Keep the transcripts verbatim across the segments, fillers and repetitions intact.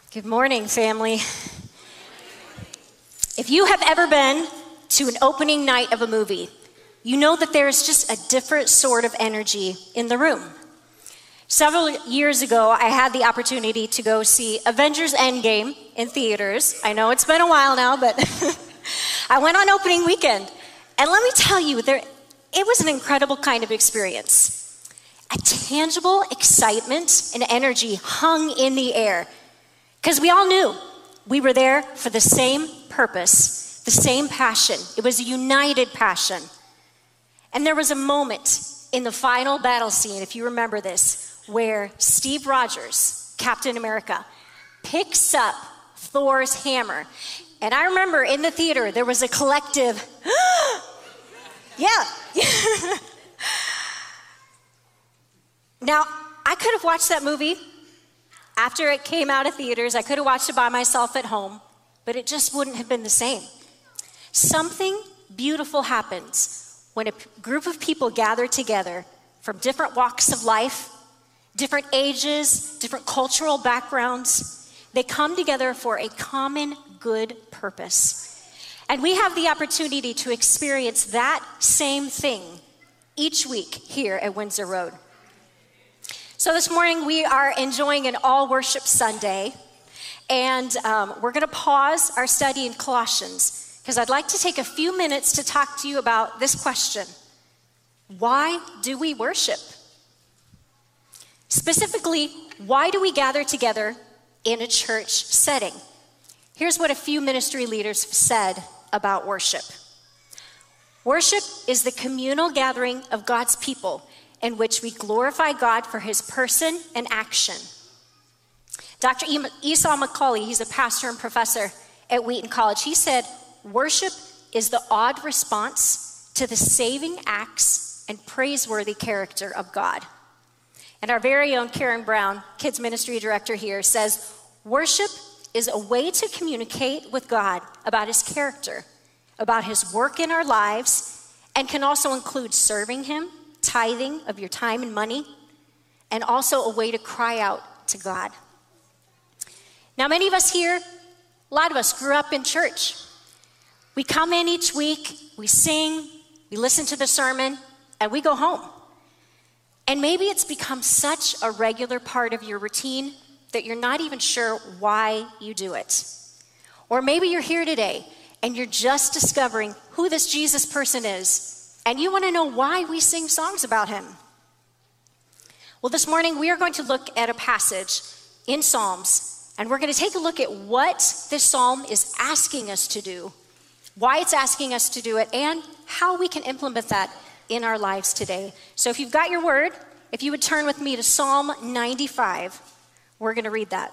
Good morning, family. If you have ever been to an opening night of a movie, you know that there's just a different sort of energy in the room. Several years ago, I had the opportunity to go see Avengers Endgame in theaters. I know it's been a while now, but I went on opening weekend. And let me tell you, there, it was an incredible kind of experience. A tangible excitement and energy hung in the air. Because we all knew we were there for the same purpose, the same passion. It was a united passion. And there was a moment in the final battle scene, if you remember this, where Steve Rogers, Captain America, picks up Thor's hammer. And I remember in the theater, there was a collective, yeah. Now, I could have watched that movie after it came out of theaters. I could have watched it by myself at home, but it just wouldn't have been the same. Something beautiful happens when a group of people gather together from different walks of life, different ages, different cultural backgrounds. They come together for a common good purpose. And we have the opportunity to experience that same thing each week here at Windsor Road. So this morning we are enjoying an all worship Sunday, and um, we're going to pause our study in Colossians because I'd like to take a few minutes to talk to you about this question. Why do we worship? Specifically, why do we gather together in a church setting? Here's what a few ministry leaders have said about worship. Worship is the communal gathering of God's people in which we glorify God for his person and action. Doctor Esau McCauley, he's a pastor and professor at Wheaton College, he said, worship is the odd response to the saving acts and praiseworthy character of God. And our very own Karen Brown, kids ministry director here, says, worship is a way to communicate with God about his character, about his work in our lives, and can also include serving him, tithing of your time and money, and also a way to cry out to God. Now, many of us here, a lot of us grew up in church. We come in each week, we sing, we listen to the sermon, and we go home. And maybe it's become such a regular part of your routine that you're not even sure why you do it. Or maybe you're here today and you're just discovering who this Jesus person is, and you want to know why we sing songs about him. Well, this morning we are going to look at a passage in Psalms, and we're going to take a look at what this psalm is asking us to do, why it's asking us to do it, and how we can implement that in our lives today. So if you've got your word, if you would turn with me to Psalm ninety-five, we're going to read that.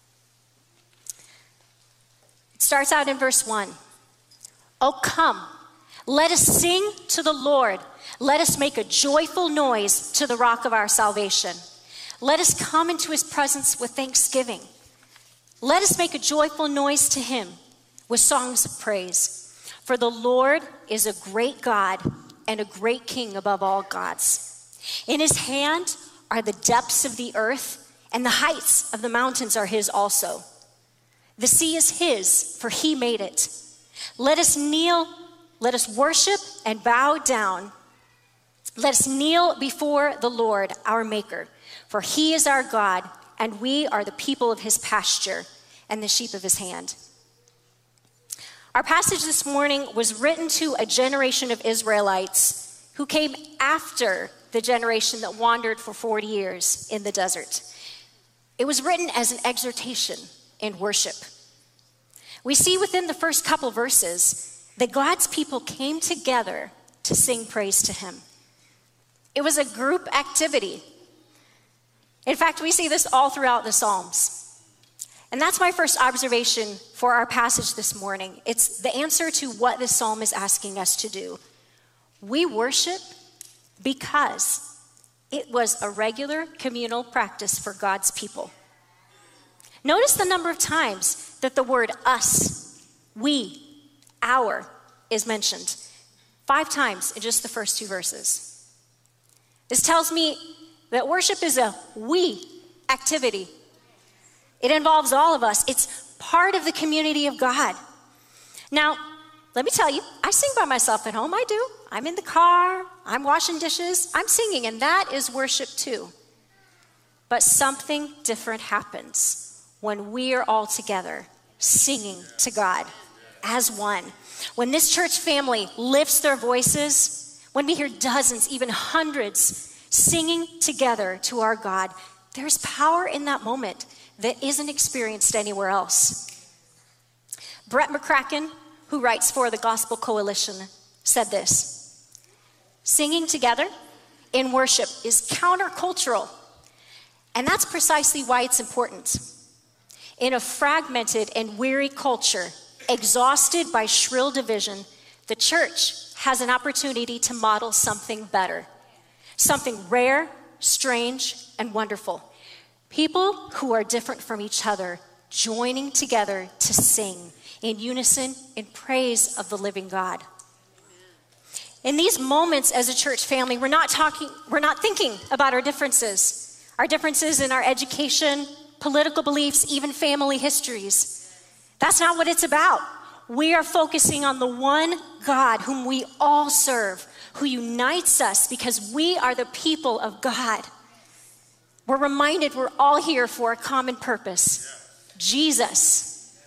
It starts out in verse one. Oh, come, let us sing to the Lord. Let us make a joyful noise to the rock of our salvation. Let us come into his presence with thanksgiving. Let us make a joyful noise to him with songs of praise. For the Lord is a great God and a great King above all gods. In his hand are the depths of the earth, and the heights of the mountains are his also. The sea is his, for he made it. Let us kneel, let us worship and bow down. Let us kneel before the Lord, our Maker, for he is our God, and we are the people of his pasture and the sheep of his hand. Our passage this morning was written to a generation of Israelites who came after the generation that wandered for forty years in the desert. It was written as an exhortation in worship. We see within the first couple verses that God's people came together to sing praise to him. It was a group activity. In fact, we see this all throughout the Psalms. And that's my first observation for our passage this morning. It's the answer to what this psalm is asking us to do. We worship because it was a regular communal practice for God's people. Notice the number of times that the word us, we, our is mentioned. Five times in just the first two verses. This tells me that worship is a we activity. It involves all of us. It's part of the community of God. Now, let me tell you, I sing by myself at home. I do. I'm in the car. I'm washing dishes. I'm singing, and that is worship too. But something different happens when we are all together singing to God as one. When this church family lifts their voices, when we hear dozens, even hundreds singing together to our God, there's power in that moment that isn't experienced anywhere else. Brett McCracken, who writes for the Gospel Coalition, said this: singing together in worship is countercultural, and that's precisely why it's important. In a fragmented and weary culture, exhausted by shrill division, the church has an opportunity to model something better, something rare, strange, and wonderful. People who are different from each other joining together to sing in unison in praise of the living God. In these moments as a church family, we're not talking, we're not thinking about our differences, our differences in our education, political beliefs, even family histories. That's not what it's about. We are focusing on the one God whom we all serve, who unites us because we are the people of God. We're reminded we're all here for a common purpose: Jesus.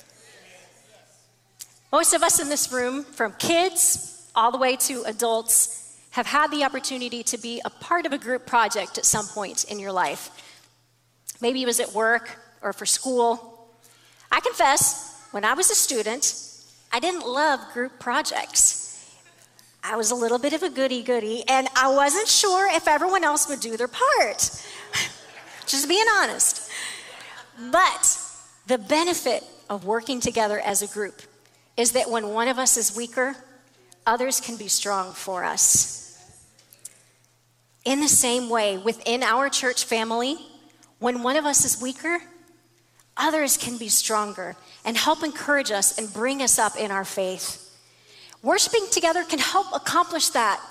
Most of us in this room, from kids all the way to adults, have had the opportunity to be a part of a group project at some point in your life. Maybe it was at work or for school. I confess, when I was a student, I didn't love group projects. I was a little bit of a goody-goody, and I wasn't sure if everyone else would do their part. Just being honest. But the benefit of working together as a group is that when one of us is weaker, others can be strong for us. In the same way, within our church family, when one of us is weaker, others can be stronger and help encourage us and bring us up in our faith. Worshiping together can help accomplish that,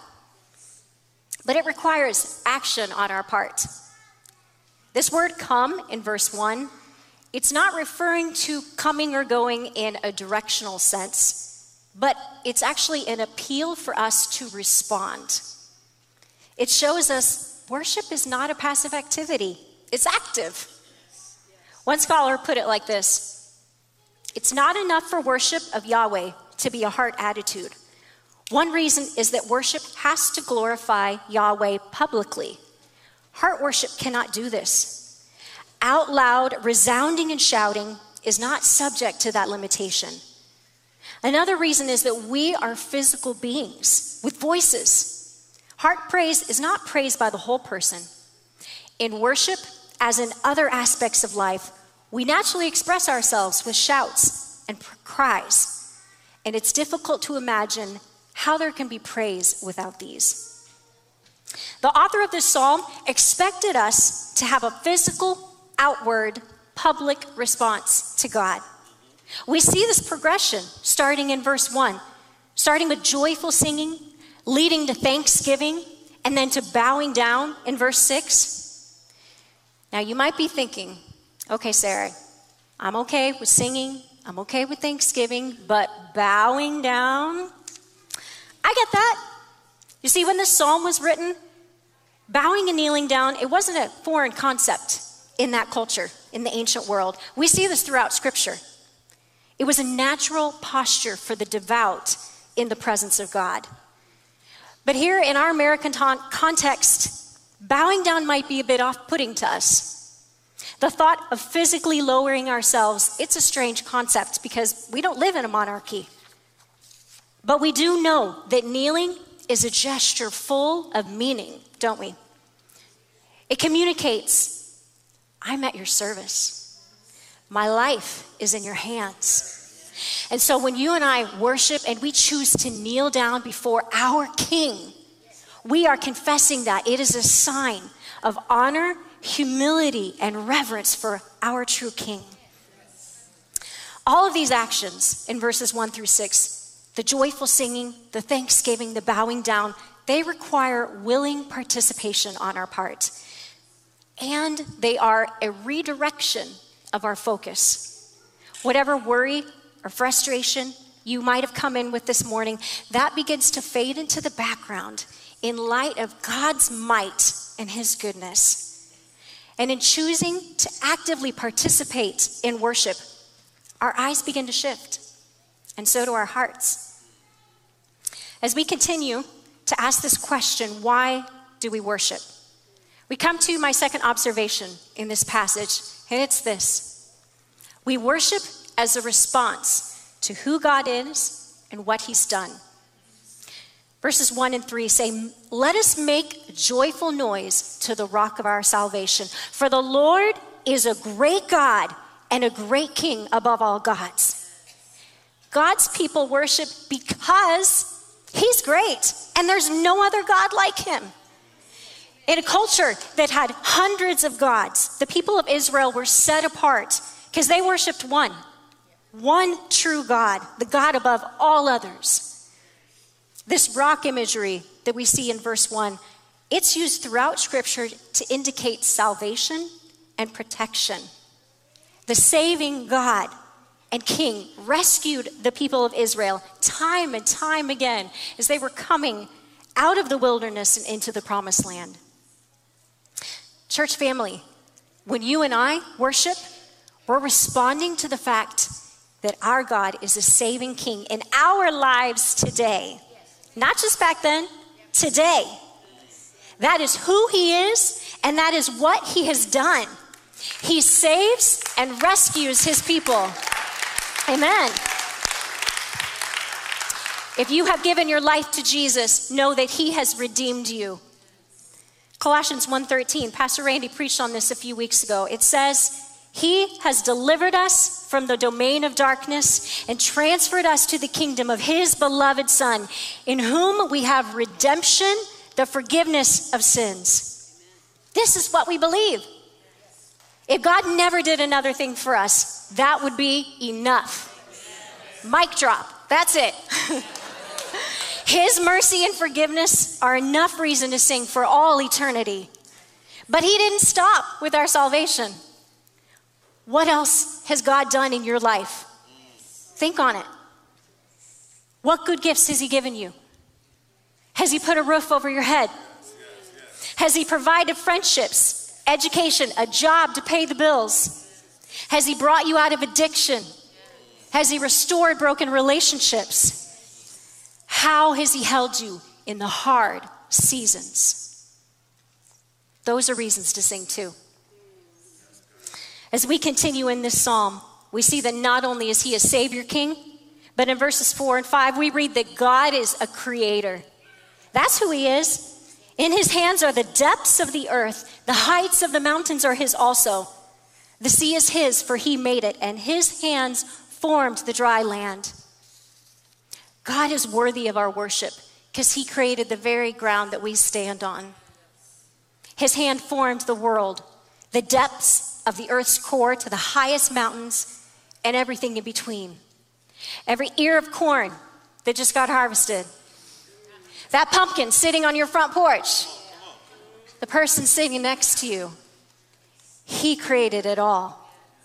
but it requires action on our part. This word "come" in verse one, it's not referring to coming or going in a directional sense, but it's actually an appeal for us to respond. It shows us worship is not a passive activity, it's active. One scholar put it like this: it's not enough for worship of Yahweh to be a heart attitude. One reason is that worship has to glorify Yahweh publicly. Heart worship cannot do this. Out loud, resounding and shouting is not subject to that limitation. Another reason is that we are physical beings with voices. Heart praise is not praised by the whole person. In worship, as in other aspects of life, we naturally express ourselves with shouts and cries, and it's difficult to imagine how there can be praise without these. The author of this psalm expected us to have a physical, outward, public response to God. We see this progression starting in verse one, starting with joyful singing, leading to thanksgiving, and then to bowing down in verse six. Now you might be thinking, okay, Sarah, I'm okay with singing, I'm okay with thanksgiving, but bowing down? I get that. You see, when this psalm was written, bowing and kneeling down, it wasn't a foreign concept in that culture, in the ancient world. We see this throughout Scripture. It was a natural posture for the devout in the presence of God. But here in our American ton- context, bowing down might be a bit off-putting to us. The thought of physically lowering ourselves, it's a strange concept because we don't live in a monarchy. But we do know that kneeling is a gesture full of meaning, don't we? It communicates, I'm at your service. My life is in your hands. And so when you and I worship and we choose to kneel down before our King, we are confessing that it is a sign of honor, humility, and reverence for our true King. All of these actions in verses one through six, the joyful singing, the thanksgiving, the bowing down, they require willing participation on our part. And they are a redirection of our focus. Whatever worry or frustration you might have come in with this morning, that begins to fade into the background in light of God's might and his goodness. And in choosing to actively participate in worship, our eyes begin to shift, and so do our hearts. As we continue to ask this question, why do we worship? We come to my second observation in this passage, and it's this. We worship as a response to who God is and what he's done. Verses one and three say, let us make joyful noise to the rock of our salvation. For the Lord is a great God and a great King above all gods. God's people worship because he's great and there's no other God like him. In a culture that had hundreds of gods, the people of Israel were set apart because they worshiped one. One true God, the God above all others. This rock imagery that we see in verse one, it's used throughout Scripture to indicate salvation and protection. The saving God and King rescued the people of Israel time and time again as they were coming out of the wilderness and into the promised land. Church family, when you and I worship, we're responding to the fact that our God is a saving King in our lives today. Not just back then, today. That is who he is, and that is what he has done. He saves and rescues his people. Amen. If you have given your life to Jesus, know that he has redeemed you. Colossians one thirteen, Pastor Randy preached on this a few weeks ago. It says, he has delivered us from the domain of darkness and transferred us to the kingdom of his beloved Son, in whom we have redemption, the forgiveness of sins. This is what we believe. If God never did another thing for us, that would be enough. Mic drop. That's it. His mercy and forgiveness are enough reason to sing for all eternity. But he didn't stop with our salvation. What else has God done in your life? Think on it. What good gifts has he given you? Has he put a roof over your head? Has he provided friendships, education, a job to pay the bills? Has he brought you out of addiction? Has he restored broken relationships? How has he held you in the hard seasons? Those are reasons to sing too. As we continue in this psalm, we see that not only is he a Savior King, but in verses four and five, we read that God is a creator. That's who he is. In his hands are the depths of the earth. The heights of the mountains are his also. The sea is his, for he made it, and his hands formed the dry land. God is worthy of our worship because he created the very ground that we stand on. His hand formed the world, the depths of the earth's core to the highest mountains and everything in between. Every ear of corn that just got harvested. That pumpkin sitting on your front porch. The person sitting next to you. He created it all.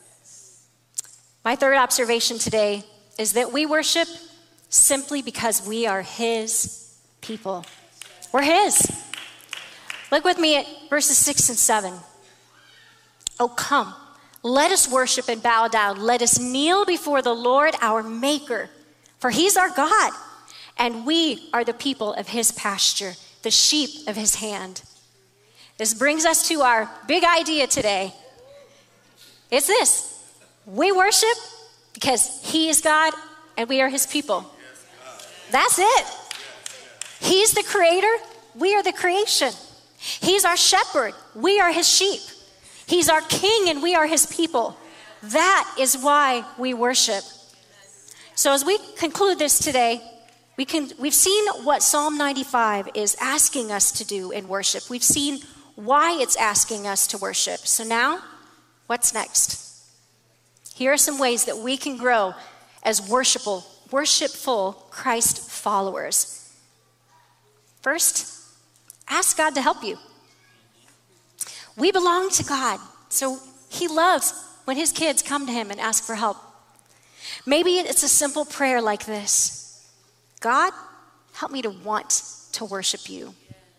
My third observation today is that we worship simply because we are his people. We're his. Look with me at verses six and seven. Oh, come, let us worship and bow down. Let us kneel before the Lord our Maker, for he's our God, and we are the people of his pasture, the sheep of his hand. This brings us to our big idea today. It's this: we worship because he is God and we are his people. That's it. He's the creator, we are the creation. He's our shepherd, we are his sheep. He's our king and we are his people. That is why we worship. So as we conclude this today, we can, we've seen what Psalm ninety-five is asking us to do in worship. We've seen why it's asking us to worship. So now, what's next? Here are some ways that we can grow as worshipful, worshipful Christ followers. First, ask God to help you. We belong to God, so he loves when his kids come to him and ask for help. Maybe it's a simple prayer like this: God, help me to want to worship you.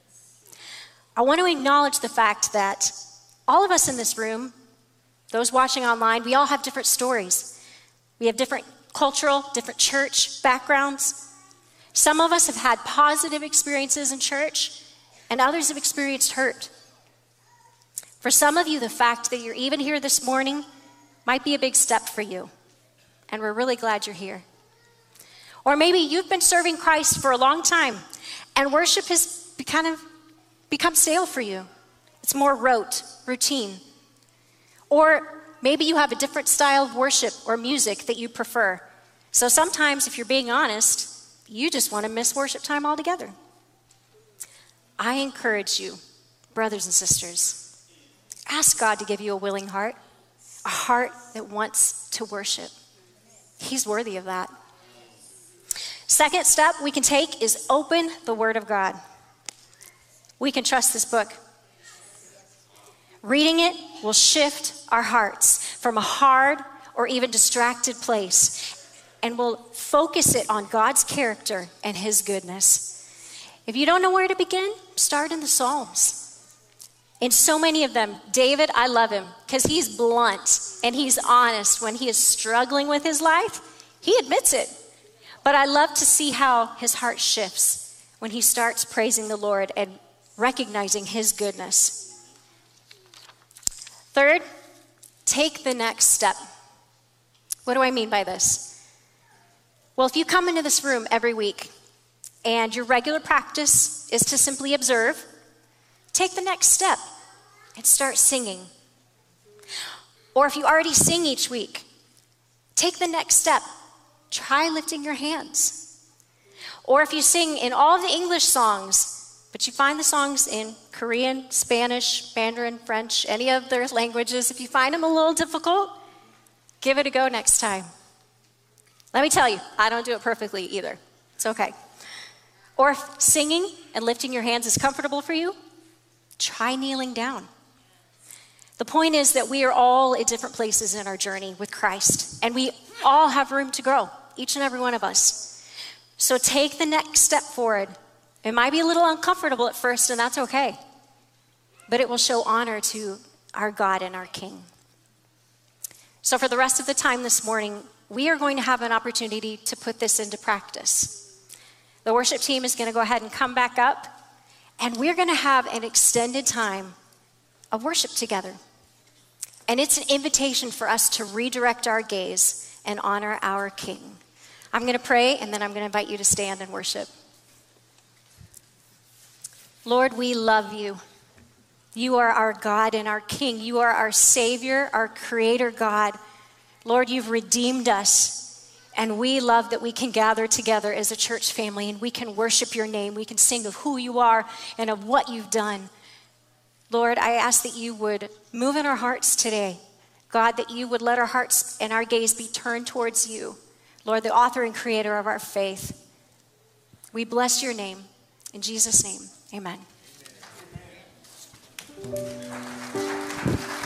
I want to acknowledge the fact that all of us in this room, those watching online, we all have different stories. We have different cultural, different church backgrounds. Some of us have had positive experiences in church, and others have experienced hurt. For some of you, the fact that you're even here this morning might be a big step for you, and we're really glad you're here. Or maybe you've been serving Christ for a long time, and worship has be kind of become stale for you. It's more rote, routine. Or maybe you have a different style of worship or music that you prefer. So sometimes, if you're being honest, you just want to miss worship time altogether. I encourage you, brothers and sisters, ask God to give you a willing heart, a heart that wants to worship. He's worthy of that. Second step we can take is open the Word of God. We can trust this book. Reading it will shift our hearts from a hard or even distracted place, and will focus it on God's character and his goodness. If you don't know where to begin, start in the Psalms. In so many of them, David, I love him because he's blunt and he's honest. When he is struggling with his life, he admits it. But I love to see how his heart shifts when he starts praising the Lord and recognizing his goodness. Third, take the next step. What do I mean by this? Well, if you come into this room every week and your regular practice is to simply observe, take the next step and start singing. Or if you already sing each week, take the next step. Try lifting your hands. Or if you sing in all the English songs, but you find the songs in Korean, Spanish, Mandarin, French, any of their languages, if you find them a little difficult, give it a go next time. Let me tell you, I don't do it perfectly either. It's okay. Or if singing and lifting your hands is comfortable for you, try kneeling down. The point is that we are all at different places in our journey with Christ, and we all have room to grow, each and every one of us. So take the next step forward. It might be a little uncomfortable at first, and that's okay. But it will show honor to our God and our King. So for the rest of the time this morning, we are going to have an opportunity to put this into practice. The worship team is going to go ahead and come back up, and we're going to have an extended time of worship together. And it's an invitation for us to redirect our gaze and honor our King. I'm going to pray, and then I'm going to invite you to stand and worship. Lord, we love you. You are our God and our King. You are our Savior, our Creator God. Lord, you've redeemed us, and we love that we can gather together as a church family, and we can worship your name. We can sing of who you are and of what you've done. Lord, I ask that you would move in our hearts today. God, that you would let our hearts and our gaze be turned towards you. Lord, the author and creator of our faith. We bless your name. In Jesus' name, amen. Amen.